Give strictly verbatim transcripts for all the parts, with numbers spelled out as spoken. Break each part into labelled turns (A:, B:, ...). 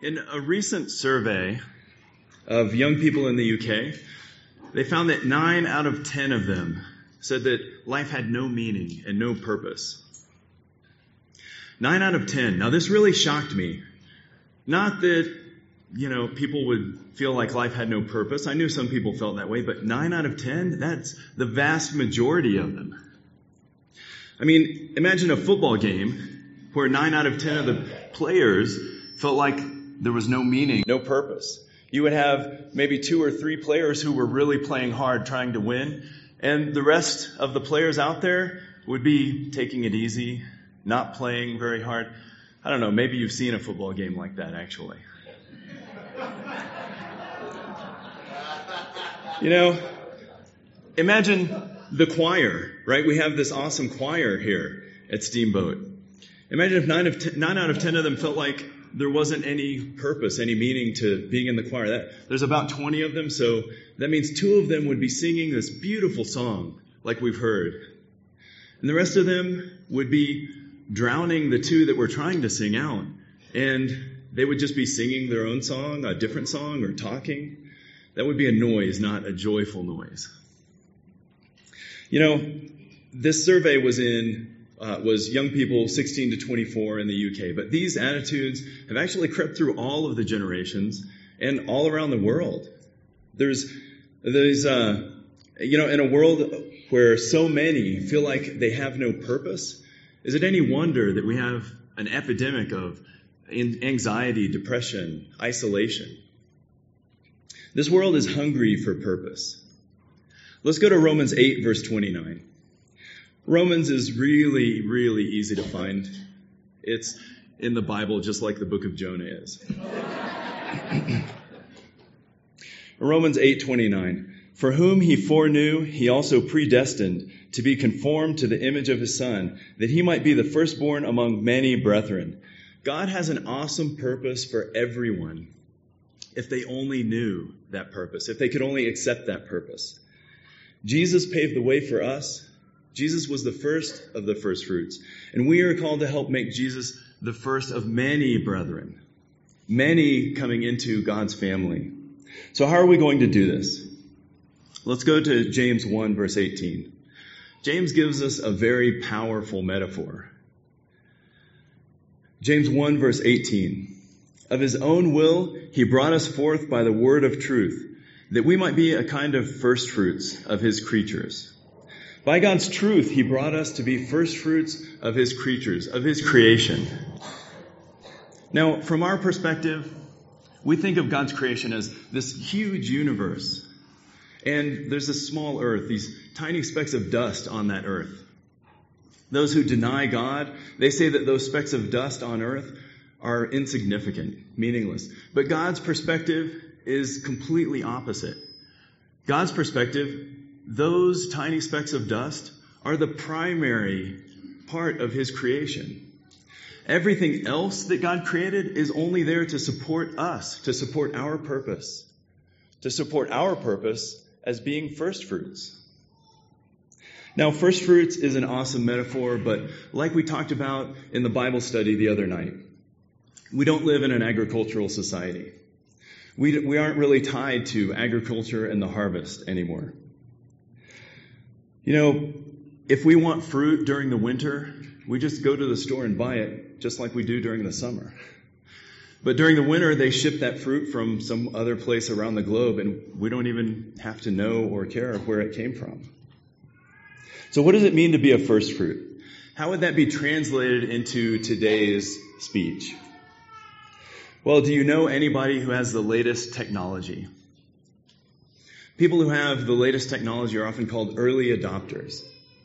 A: In a recent survey of young people in the U K, they found that nine out of ten of them said that life had no meaning and no purpose. Nine out of ten. Now, this really shocked me. Not that, you know, people would feel like life had no purpose. I knew some people felt that way, but nine out of ten, that's the vast majority of them. I mean, imagine a football game where nine out of ten of the players felt like there was no meaning, no purpose. You would have maybe two or three players who were really playing hard, trying to win, and the rest of the players out there would be taking it easy, not playing very hard. I don't know, maybe you've seen a football game like that, actually. You know, imagine the choir, right? We have this awesome choir here at Steamboat. Imagine if nine, of ten, nine out of ten of them felt like there wasn't any purpose, any meaning to being in the choir. That, there's about twenty of them, so that means two of them would be singing this beautiful song like we've heard. And the rest of them would be drowning the two that were trying to sing out. And they would just be singing their own song, a different song, or talking. That would be a noise, not a joyful noise. You know, this survey was in Uh, was young people sixteen to twenty-four in the U K. But these attitudes have actually crept through all of the generations and all around the world. There's, there's, uh, you know, in a world where so many feel like they have no purpose, is it any wonder that we have an epidemic of anxiety, depression, isolation? This world is hungry for purpose. Let's go to Romans eight, verse twenty-nine. Romans is really, really easy to find. It's in the Bible just like the book of Jonah is. Romans eight twenty-nine. For whom he foreknew, he also predestined to be conformed to the image of his Son, that he might be the firstborn among many brethren. God has an awesome purpose for everyone if they only knew that purpose, if they could only accept that purpose. Jesus paved the way for us. Jesus was the first of the first fruits, and we are called to help make Jesus the first of many brethren, many coming into God's family. So how are we going to do this? Let's go to James one, verse eighteen. James gives us a very powerful metaphor. James one, verse eighteen. Of his own will, he brought us forth by the word of truth, that we might be a kind of first fruits of his creatures. By God's truth, he brought us to be first fruits of his creatures, of his creation. Now, from our perspective, we think of God's creation as this huge universe. And there's this small earth, these tiny specks of dust on that earth. Those who deny God, they say that those specks of dust on earth are insignificant, meaningless. But God's perspective is completely opposite. God's perspective, those tiny specks of dust are the primary part of his creation. Everything else that God created is only there to support us, to support our purpose, to support our purpose as being first fruits. Now, first fruits is an awesome metaphor, but like we talked about in the Bible study the other night, we don't live in an agricultural society. We, we aren't really tied to agriculture and the harvest anymore. You know, if we want fruit during the winter, we just go to the store and buy it, just like we do during the summer. But during the winter, they ship that fruit from some other place around the globe, and we don't even have to know or care where it came from. So what does it mean to be a first fruit? How would that be translated into today's speech? Well, do you know anybody who has the latest technology? People who have the latest technology are often called early adopters.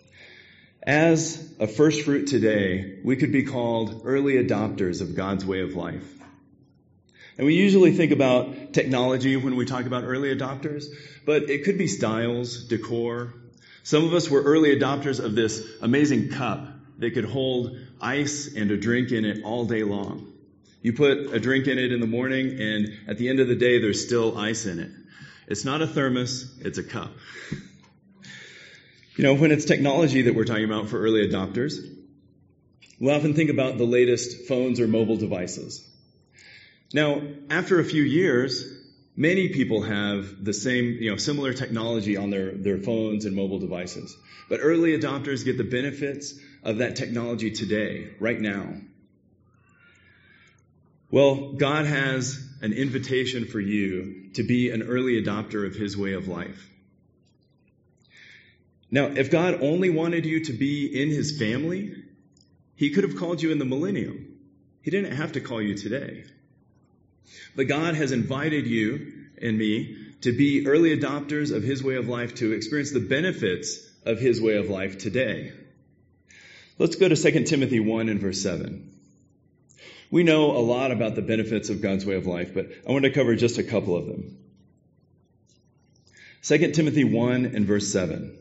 A: As a first fruit today, we could be called early adopters of God's way of life. And we usually think about technology when we talk about early adopters, but it could be styles, decor. Some of us were early adopters of this amazing cup that could hold ice and a drink in it all day long. You put a drink in it in the morning, and at the end of the day, there's still ice in it. It's not a thermos, it's a cup. You know, when it's technology that we're talking about for early adopters, we often think about the latest phones or mobile devices. Now, after a few years, many people have the same, you know, similar technology on their, their phones and mobile devices. But early adopters get the benefits of that technology today, right now. Well, God has an invitation for you to be an early adopter of His way of life. Now, if God only wanted you to be in His family, He could have called you in the millennium. He didn't have to call you today. But God has invited you and me to be early adopters of His way of life, to experience the benefits of His way of life today. Let's go to Second Timothy one and verse seven. We know a lot about the benefits of God's way of life, but I want to cover just a couple of them. Second Timothy one and verse seven.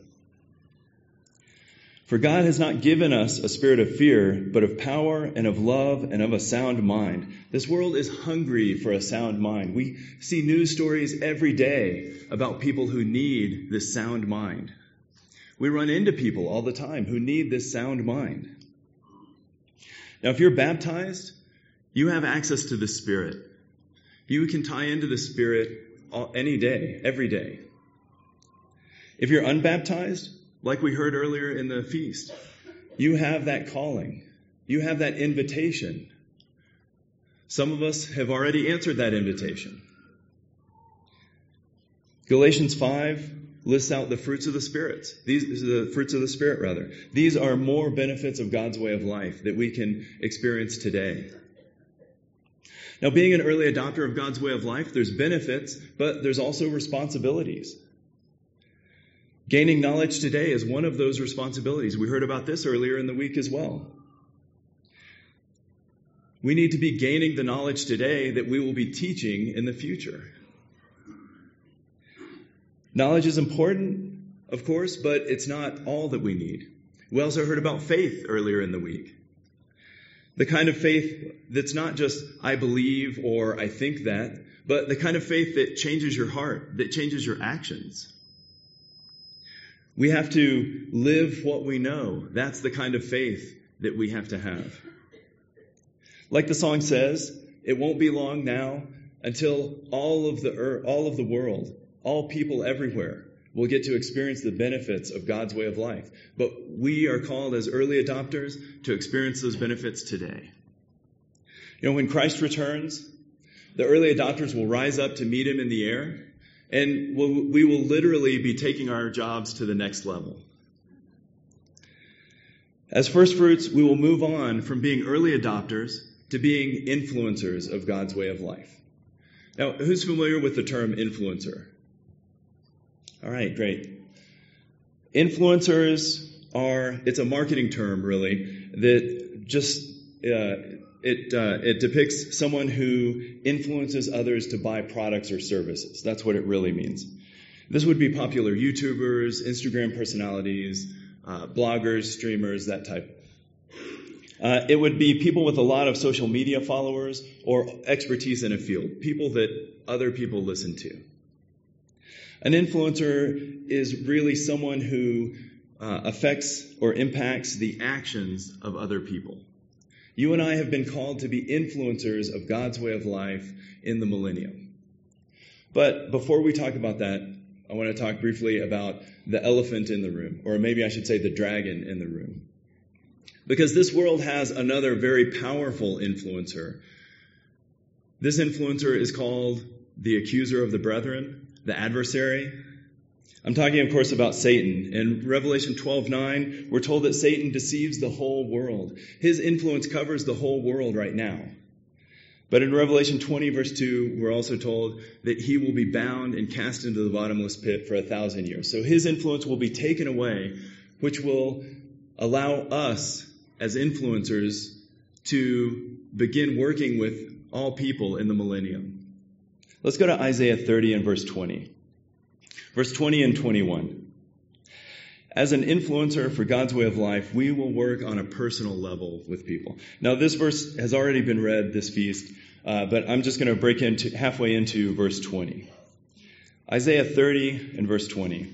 A: For God has not given us a spirit of fear, but of power and of love and of a sound mind. This world is hungry for a sound mind. We see news stories every day about people who need this sound mind. We run into people all the time who need this sound mind. Now, if you're baptized, you have access to the Spirit. You can tie into the Spirit any day, every day. If you're unbaptized, like we heard earlier in the feast, you have that calling. You have that invitation. Some of us have already answered that invitation. Galatians five lists out the fruits of the Spirit. These are the fruits of the Spirit, rather. These are more benefits of God's way of life that we can experience today. Now, being an early adopter of God's way of life, there's benefits, but there's also responsibilities. Gaining knowledge today is one of those responsibilities. We heard about this earlier in the week as well. We need to be gaining the knowledge today that we will be teaching in the future. Knowledge is important, of course, but it's not all that we need. We also heard about faith earlier in the week. The kind of faith that's not just, I believe or I think that, but the kind of faith that changes your heart, that changes your actions. We have to live what we know. That's the kind of faith that we have to have. Like the song says, it won't be long now until all of the earth, all of the world, all people everywhere will get to experience the benefits of God's way of life. But we are called as early adopters to experience those benefits today. You know, when Christ returns, the early adopters will rise up to meet Him in the air, and we'll, we will literally be taking our jobs to the next level. As first fruits, we will move on from being early adopters to being influencers of God's way of life. Now, who's familiar with the term influencer? All right, great. Influencers are, it's a marketing term, really, that just, uh, it uh, it depicts someone who influences others to buy products or services. That's what it really means. This would be popular YouTubers, Instagram personalities, uh, bloggers, streamers, that type. Uh, it would be people with a lot of social media followers or expertise in a field, people that other people listen to. An influencer is really someone who uh, affects or impacts the actions of other people. You and I have been called to be influencers of God's way of life in the millennium. But before we talk about that, I want to talk briefly about the elephant in the room, or maybe I should say the dragon in the room. Because this world has another very powerful influencer. This influencer is called the accuser of the brethren, the adversary. I'm talking, of course, about Satan. In Revelation twelve nine, we're told that Satan deceives the whole world. His influence covers the whole world right now. But in Revelation twenty, verse two, we're also told that he will be bound and cast into the bottomless pit for a thousand years. So his influence will be taken away, which will allow us as influencers to begin working with all people in the millennium. Let's go to Isaiah thirty and verse twenty. Verse twenty and twenty-one. As an influencer for God's way of life, we will work on a personal level with people. Now, this verse has already been read this feast, uh, but I'm just going to break into halfway into verse twenty. Isaiah thirty and verse twenty.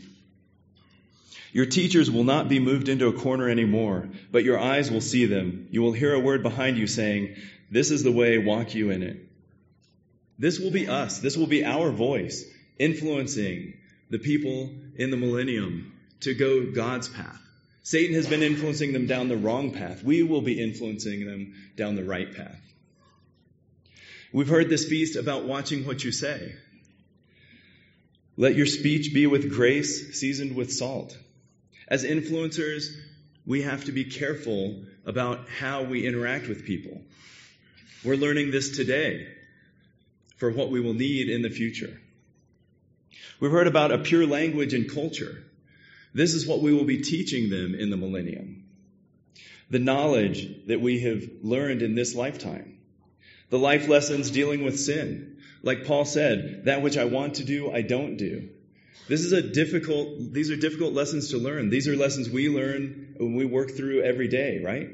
A: Your teachers will not be moved into a corner anymore, but your eyes will see them. You will hear a word behind you saying, "This is the way, walk you in it." This will be us. This will be our voice influencing the people in the millennium to go God's path. Satan has been influencing them down the wrong path. We will be influencing them down the right path. We've heard this feast about watching what you say. Let your speech be with grace, seasoned with salt. As influencers, we have to be careful about how we interact with people. We're learning this today for what we will need in the future. We've heard about a pure language and culture. This is what we will be teaching them in the millennium. The knowledge that we have learned in this lifetime. The life lessons dealing with sin. Like Paul said, that which I want to do, I don't do. This is a difficult, these are difficult lessons to learn. These are lessons we learn when we work through every day, right?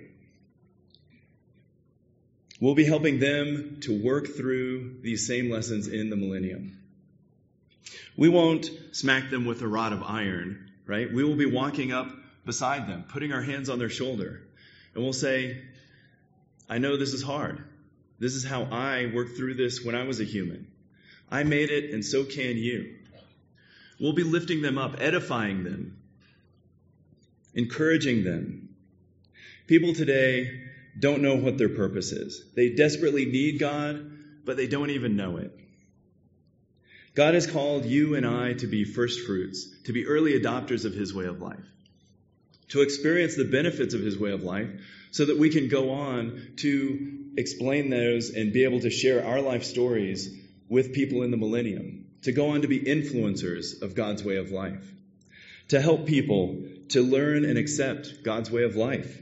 A: We'll be helping them to work through these same lessons in the millennium. We won't smack them with a rod of iron, right? We will be walking up beside them, putting our hands on their shoulder, and we'll say, I know this is hard. This is how I worked through this when I was a human. I made it, and so can you. We'll be lifting them up, edifying them, encouraging them. People today don't know what their purpose is. They desperately need God, but they don't even know it. God has called you and I to be first fruits, to be early adopters of His way of life, to experience the benefits of His way of life so that we can go on to explain those and be able to share our life stories with people in the millennium, to go on to be influencers of God's way of life, to help people to learn and accept God's way of life.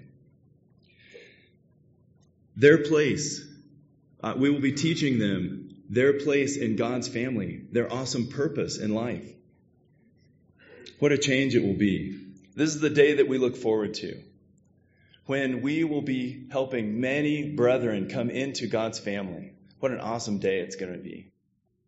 A: Their place, uh, we will be teaching them their place in God's family, their awesome purpose in life. What a change it will be. This is the day that we look forward to, when we will be helping many brethren come into God's family. What an awesome day it's going to be.